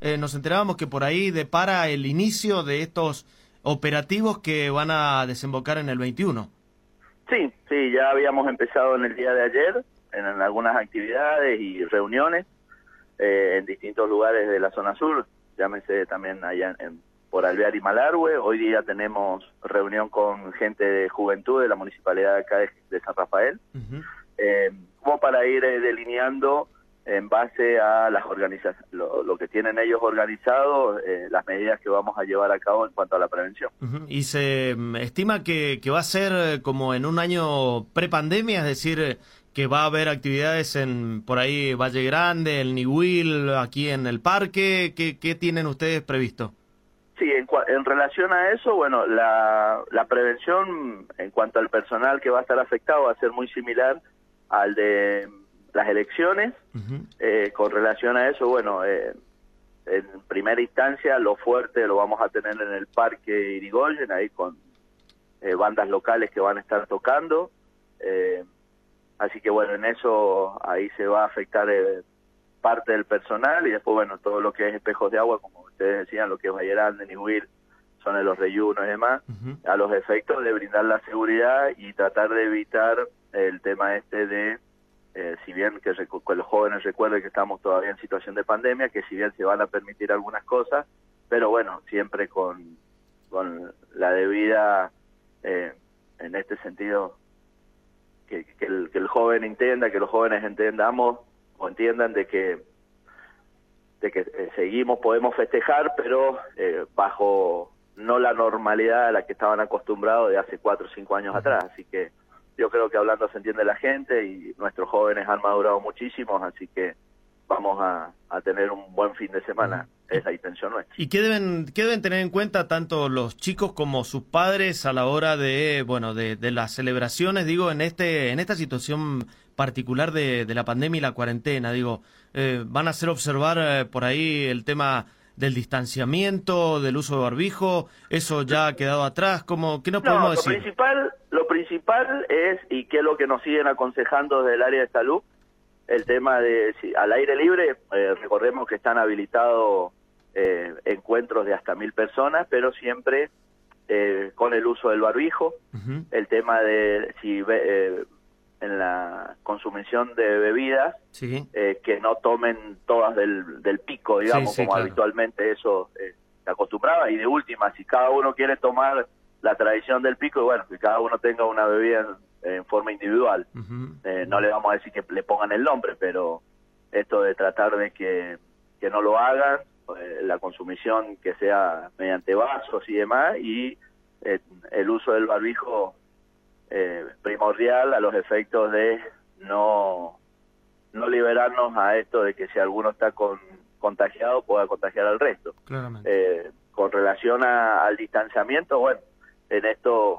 nos enterábamos que por ahí depara el inicio de estos operativos que van a desembocar en el 21. Sí, sí, ya habíamos empezado en el día de ayer, en algunas actividades y reuniones en distintos lugares de la zona sur, llámese también allá por Alvear y Malargüe. Hoy día tenemos reunión con gente de juventud de la municipalidad de acá de San Rafael, como para ir delineando en base a las organizaciones, lo que tienen ellos organizado, las medidas que vamos a llevar a cabo en cuanto a la prevención. Y se estima que va a ser como en un año prepandemia, es decir, que va a haber actividades por ahí Valle Grande, el Niwil, aquí en el parque. ¿Qué tienen ustedes previsto? Sí, en relación a eso, bueno, la prevención en cuanto al personal que va a estar afectado va a ser muy similar al de las elecciones. Con relación a eso, bueno, en primera instancia lo fuerte lo vamos a tener en el Parque Irigoyen, ahí con bandas locales que van a estar tocando. Así que bueno, en eso ahí se va a afectar parte del personal, y después bueno, todo lo que es espejos de agua, como ustedes decían, lo que es Valle Grande, Niwil, son de los reyunos y demás, a los efectos de brindar la seguridad y tratar de evitar el tema de si bien que los jóvenes recuerden que estamos todavía en situación de pandemia, que si bien se van a permitir algunas cosas, pero bueno, siempre con la debida, en este sentido, que el joven entienda, que los jóvenes entendamos o entiendan de que seguimos, podemos festejar, pero bajo no la normalidad a la que estaban acostumbrados de hace 4 o 5 años atrás. Así que yo creo que hablando se entiende la gente y nuestros jóvenes han madurado muchísimo, así que vamos a tener un buen fin de semana, es la intención nuestra. ¿Y qué deben tener en cuenta tanto los chicos como sus padres a la hora de las celebraciones, digo, en esta situación particular de la pandemia y la cuarentena? Digo, ¿van a hacer observar por ahí el tema del distanciamiento, del uso de barbijo? ¿Eso ya ha quedado atrás? ¿Qué nos podemos decir? Lo principal es, y que es lo que nos siguen aconsejando desde el área de salud, el tema de al aire libre. Recordemos que están habilitados encuentros de hasta 1000 personas, pero siempre con el uso del barbijo. El tema de en la consumición de bebidas, que no tomen todas del pico, digamos, como claro, habitualmente eso se acostumbraba. Y de última, si cada uno quiere tomar la tradición del pico, y bueno, que cada uno tenga una bebida en forma individual. No le vamos a decir que le pongan el nombre, pero esto de tratar de que no lo hagan, la consumición que sea mediante vasos y demás, y el uso del barbijo primordial a los efectos de no liberarnos a esto de que si alguno está contagiado pueda contagiar al resto. Con relación al distanciamiento, bueno, en esto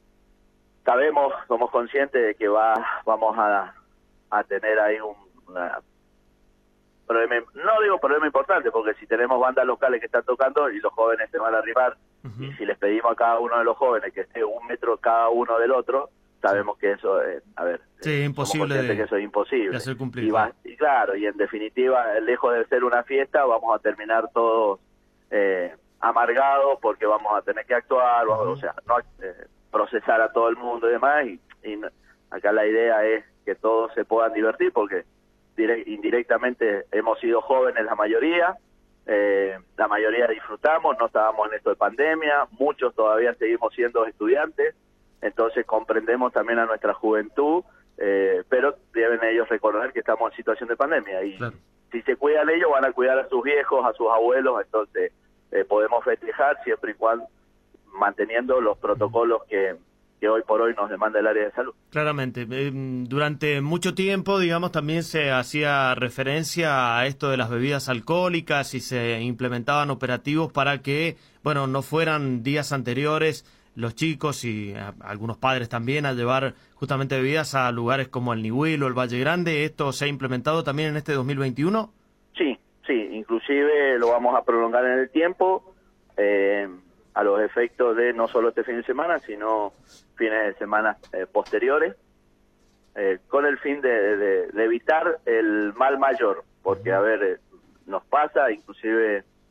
somos conscientes de que vamos a tener ahí una problema, no digo problema importante, porque si tenemos bandas locales que están tocando y los jóvenes se van a arrimar, y si les pedimos a cada uno de los jóvenes que esté 1 metro cada uno del otro, sabemos que eso imposible que eso es imposible de hacer cumplir. Y claro, y en definitiva, lejos de ser una fiesta, vamos a terminar todos amargados, porque vamos a tener que actuar, o sea, no procesar a todo el mundo y demás, y acá la idea es que todos se puedan divertir, porque indirectamente hemos sido jóvenes la mayoría disfrutamos, no estábamos en esto de pandemia, muchos todavía seguimos siendo estudiantes, entonces comprendemos también a nuestra juventud, pero deben ellos recordar que estamos en situación de pandemia, y claro, si se cuidan ellos van a cuidar a sus viejos, a sus abuelos, entonces podemos festejar siempre y cuando manteniendo los protocolos que hoy por hoy nos demanda el área de salud. Claramente. Durante mucho tiempo, digamos, también se hacía referencia a esto de las bebidas alcohólicas y se implementaban operativos para que, bueno, no fueran días anteriores los chicos y algunos padres también a llevar justamente bebidas a lugares como el Niwil o el Valle Grande. ¿Esto se ha implementado también en este 2021? Sí, inclusive lo vamos a prolongar en el tiempo, a los efectos de no solo este fin de semana, sino fines de semana posteriores, con el fin de evitar el mal mayor, porque a ver, nos pasa, inclusive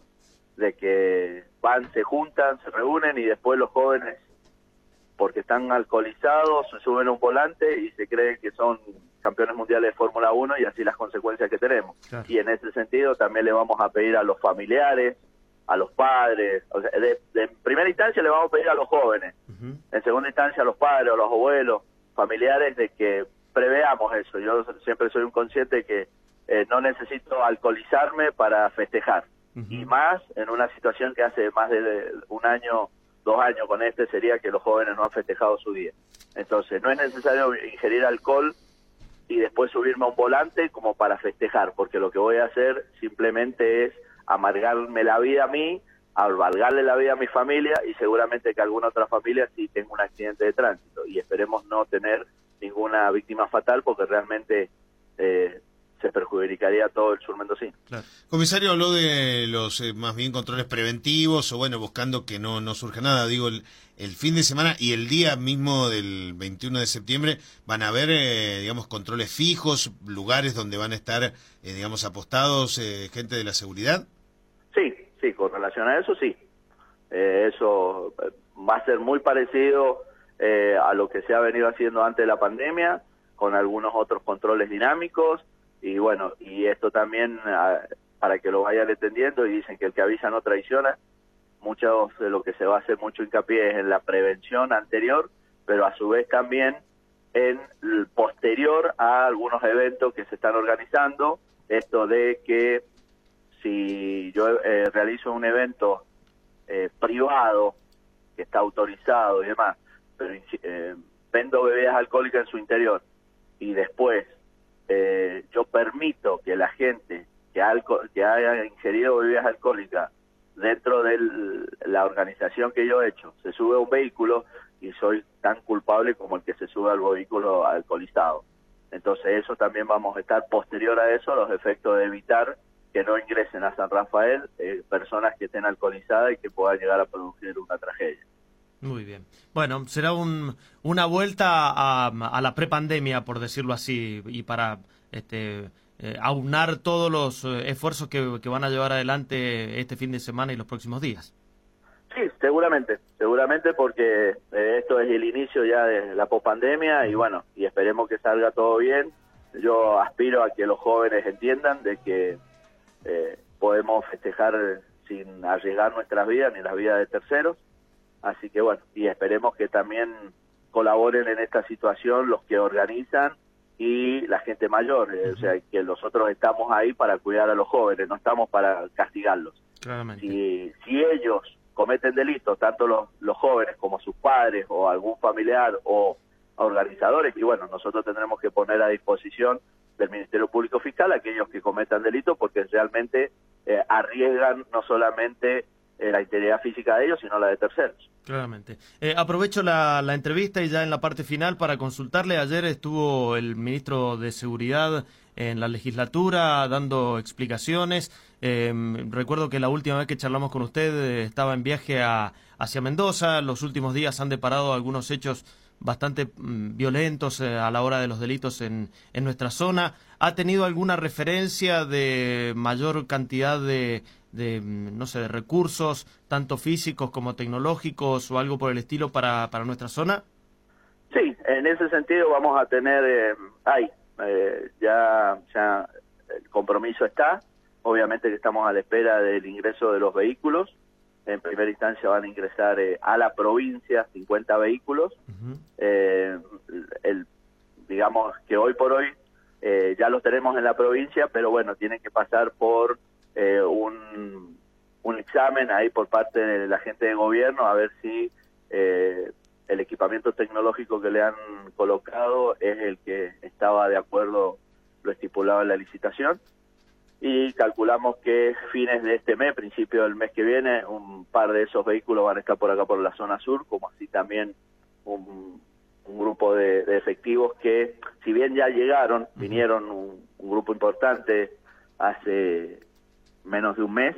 de que van, se juntan, se reúnen y después los jóvenes, porque están alcoholizados, se suben a un volante y se creen que son campeones mundiales de Fórmula 1 y así las consecuencias que tenemos. Claro. Y en ese sentido también le vamos a pedir a los familiares, a los padres, o sea, de primera instancia le vamos a pedir a los jóvenes, en segunda instancia a los padres, a los abuelos, familiares, de que preveamos eso. Yo siempre soy un consciente de que no necesito alcoholizarme para festejar, y más en una situación que hace más de un año, 2 años con sería que los jóvenes no han festejado su día. Entonces no es necesario ingerir alcohol y después subirme a un volante como para festejar, porque lo que voy a hacer simplemente es amargarme la vida a mí, amargarle la vida a mi familia, y seguramente que alguna otra familia sí tenga un accidente de tránsito, y esperemos no tener ninguna víctima fatal, porque realmente se perjudicaría todo el sur mendocino. Claro. Comisario, habló de los más bien controles preventivos, o bueno, buscando que no surja nada. Digo, el fin de semana y el día mismo del 21 de septiembre van a haber, digamos, controles fijos, lugares donde van a estar, digamos, apostados gente de la seguridad. Sí, con relación a eso, sí. Eso va a ser muy parecido a lo que se ha venido haciendo antes de la pandemia, con algunos otros controles dinámicos. Y bueno, y esto también para que lo vayan entendiendo, y dicen que el que avisa no traiciona. Mucho de lo que se va a hacer mucho hincapié es en la prevención anterior, pero a su vez también en el posterior a algunos eventos que se están organizando. Esto de que si yo realizo un evento privado que está autorizado y demás, pero vendo bebidas alcohólicas en su interior, y después yo permito que la gente que haya ingerido bebidas alcohólicas dentro de la organización que yo he hecho, se sube a un vehículo, y soy tan culpable como el que se sube al vehículo alcoholizado. Entonces eso también vamos a estar posterior a eso, los efectos de evitar que no ingresen a San Rafael personas que estén alcoholizadas y que puedan llegar a producir una tragedia. Muy bien. Bueno, será una vuelta a la prepandemia, por decirlo así, y para aunar todos los esfuerzos que van a llevar adelante este fin de semana y los próximos días. Sí, seguramente, porque esto es el inicio ya de la pospandemia, y bueno, y esperemos que salga todo bien. Yo aspiro a que los jóvenes entiendan de que podemos festejar sin arriesgar nuestras vidas ni las vidas de terceros. Así que bueno, y esperemos que también colaboren en esta situación los que organizan y la gente mayor, o sea, que nosotros estamos ahí para cuidar a los jóvenes, no estamos para castigarlos. Claramente. Si ellos cometen delitos, tanto los jóvenes como sus padres o algún familiar o organizadores, y bueno, nosotros tendremos que poner a disposición del Ministerio Público Fiscal a aquellos que cometan delitos, porque realmente arriesgan no solamente la integridad física de ellos, sino la de terceros. Claramente. Aprovecho la entrevista y ya en la parte final para consultarle. Ayer estuvo el ministro de Seguridad en la legislatura dando explicaciones. Recuerdo que la última vez que charlamos con usted estaba en viaje hacia Mendoza. Los últimos días han deparado algunos hechos bastante violentos a la hora de los delitos en nuestra zona. ¿Ha tenido alguna referencia de mayor cantidad de recursos, tanto físicos como tecnológicos o algo por el estilo para nuestra zona? Sí, en ese sentido vamos a tener, ya el compromiso está. Obviamente que estamos a la espera del ingreso de los vehículos. En primera instancia van a ingresar a la provincia 50 vehículos. Digamos que hoy por hoy ya los tenemos en la provincia, pero bueno, tienen que pasar por un examen ahí por parte de la gente de gobierno, a ver si el equipamiento tecnológico que le han colocado es el que estaba de acuerdo, lo estipulado en la licitación. Y calculamos que fines de este mes, principio del mes que viene, un par de esos vehículos van a estar por acá por la zona sur, como así también un grupo de efectivos que, si bien ya llegaron, vinieron un grupo importante hace menos de un mes.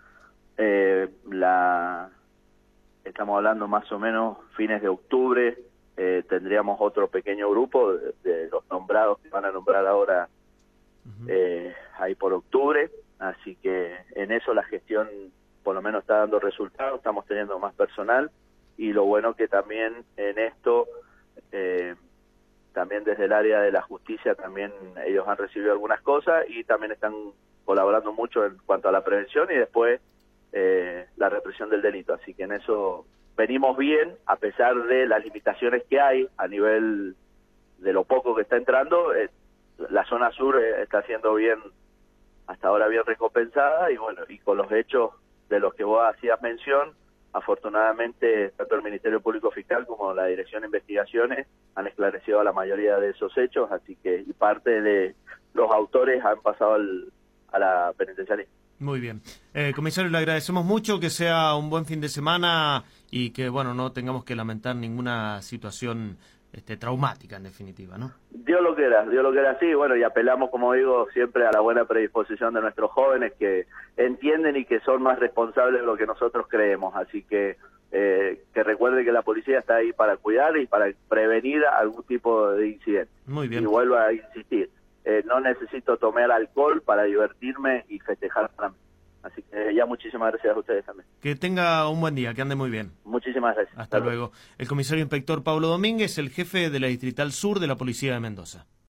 Estamos hablando más o menos fines de octubre, tendríamos otro pequeño grupo de los nombrados que van a nombrar ahora ahí por octubre, así que en eso la gestión por lo menos está dando resultados, estamos teniendo más personal, y lo bueno que también en esto, también desde el área de la justicia, también ellos han recibido algunas cosas y también están colaborando mucho en cuanto a la prevención y después la represión del delito. Así que en eso venimos bien, a pesar de las limitaciones que hay a nivel de lo poco que está entrando. La zona sur está siendo bien, hasta ahora bien recompensada, y bueno, y con los hechos de los que vos hacías mención, afortunadamente tanto el Ministerio Público Fiscal como la Dirección de Investigaciones han esclarecido la mayoría de esos hechos, así que parte de los autores han pasado a la penitenciaría. Muy bien. Comisario, le agradecemos mucho, que sea un buen fin de semana y que, bueno, no tengamos que lamentar ninguna situación traumática, en definitiva, ¿no? Dios lo quiera, sí, bueno, y apelamos, como digo, siempre a la buena predisposición de nuestros jóvenes que entienden y que son más responsables de lo que nosotros creemos, así que recuerden que la policía está ahí para cuidar y para prevenir algún tipo de incidente. Muy bien. Y vuelvo a insistir, no necesito tomar alcohol para divertirme y festejar para mí. Así que ya muchísimas gracias a ustedes también. Que tenga un buen día, que ande muy bien. Muchísimas gracias. Hasta luego. El comisario inspector Pablo Domínguez, el jefe de la Distrital Sur de la Policía de Mendoza.